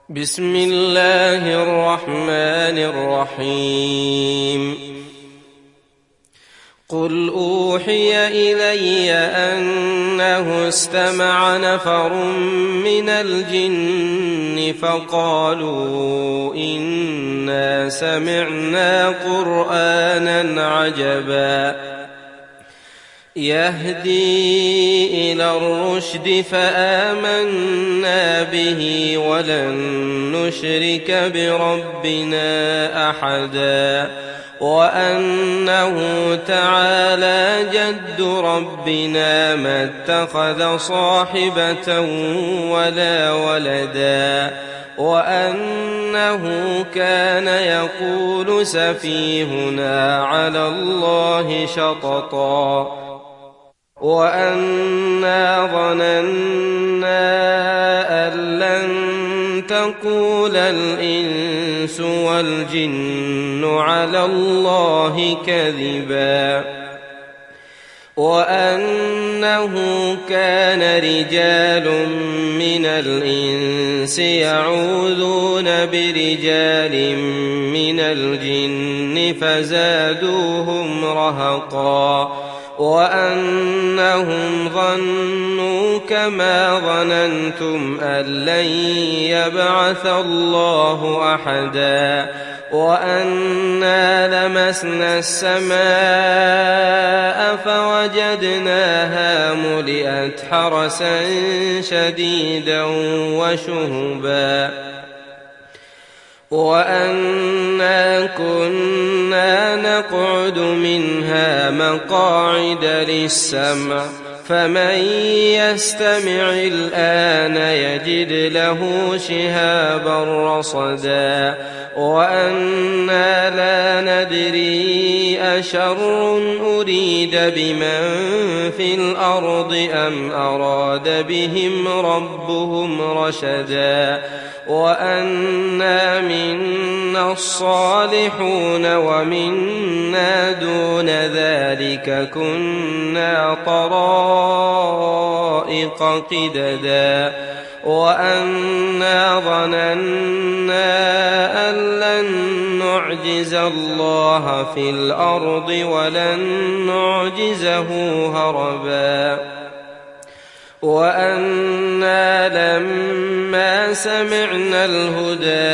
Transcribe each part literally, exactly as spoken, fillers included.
بسم الله الرحمن الرحيم قل أوحي إلي أنه استمع نفر من الجن فقالوا إنا سمعنا قرآنا عجبا يهدي إلى الرشد فآمنا به ولن نشرك بربنا أحدا وأنه تعالى جد ربنا ما اتخذ صاحبة ولا ولدا وأنه كان يقول سفيهنا على الله شططا وأنا ظننا أن لن تقول الإنس والجن على الله كذبا وأنه كان رجال من الإنس يعوذون برجال من الجن فزادوهم رهقا وأنهم ظنوا كما ظننتم أن لن يبعث الله أحدا وأنا لمسنا السماء فوجدناها ملئت حرسا شديدا وشهبا وأنا كنا نقعد منها مقاعد للسمع فمن يستمع الآن يجد له شهابا رصدا وأنا لا ندري أشر أريد بمن في الأرض أم أراد بهم ربهم رشدا وأنا منا الصالحون ومنا دون ذلك كنا طرائق قددا وأنا ظننا أن لن نعجز الله في الأرض ولن نعجزه هربا وأنا لما سمعنا الهدى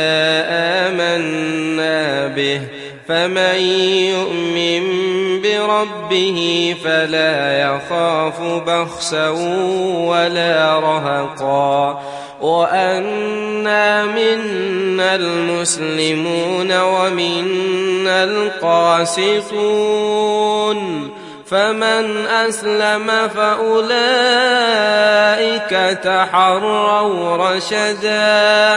آمنا به فمن يؤمن بربه فلا يخاف بخسا ولا رهقا وأنا منا المسلمون ومنا القاسطون فمن أسلم فأولئك تحروا رشدا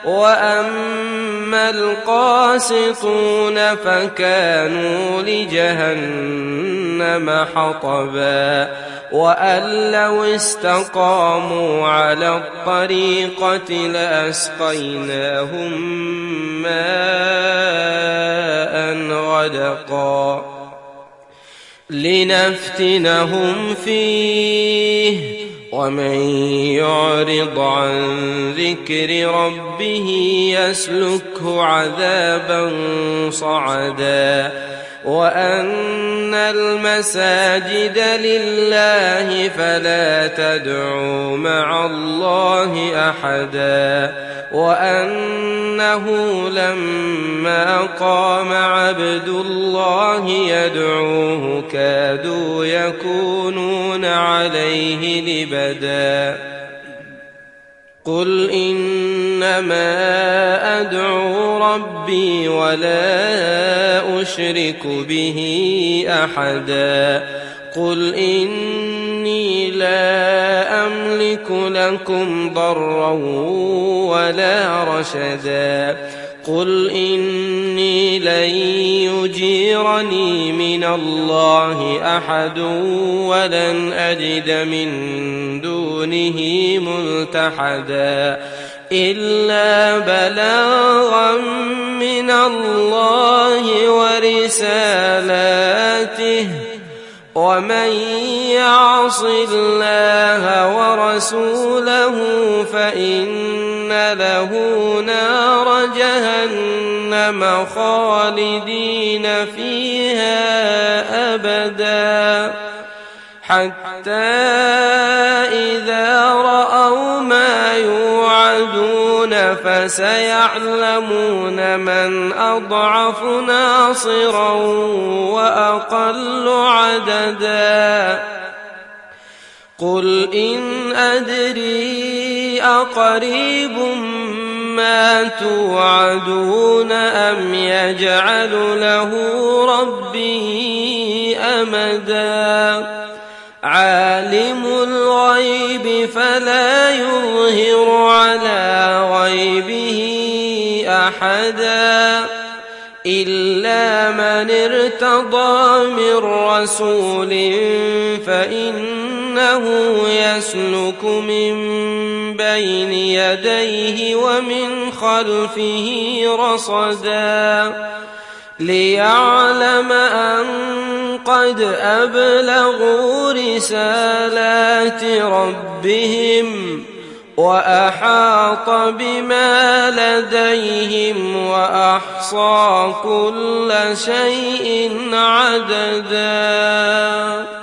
وأما القاسطون فكانوا لجهنم حطبا وأن لو استقاموا على الطريقة لأسقيناهم ماء غدقا لنفتنهم فيه ومن يعرض عن ذكر ربه يسلكه عذابا صعدا وأن المساجد لله فلا تدعوا مع الله أحدا وأنه لما قام عبد الله يدعوه كادوا يكونون عليه لبدا قل إنما أدعو ربي ولا أشرك به أحدا قل إني لا أملك لكم ضرا ولا رشدا قل إني لن يجيرني من الله أحد ولن أجد من دونه ملتحدا إلا بلاغا من الله ورسالاته ومن يعص الله ورسوله فإن له نار جهنم خالدين فيها أبدا حتى إذا رأوا ما يوعدون فسيعلمون من أضعف ناصرا وأقل عددا قل إن أدري أقريب ما توعدون أم يجعل له ربي أمدا عالم الغيب فلا يظهر على غيبه أحدا إلا من ارتضى من رسول فإنه يسلك من بين يديه ومن خلفه رصدا ليعلم أن قد أبلغوا رسالات ربهم وأحاط بما لديهم وأحصى كل شيء عددا.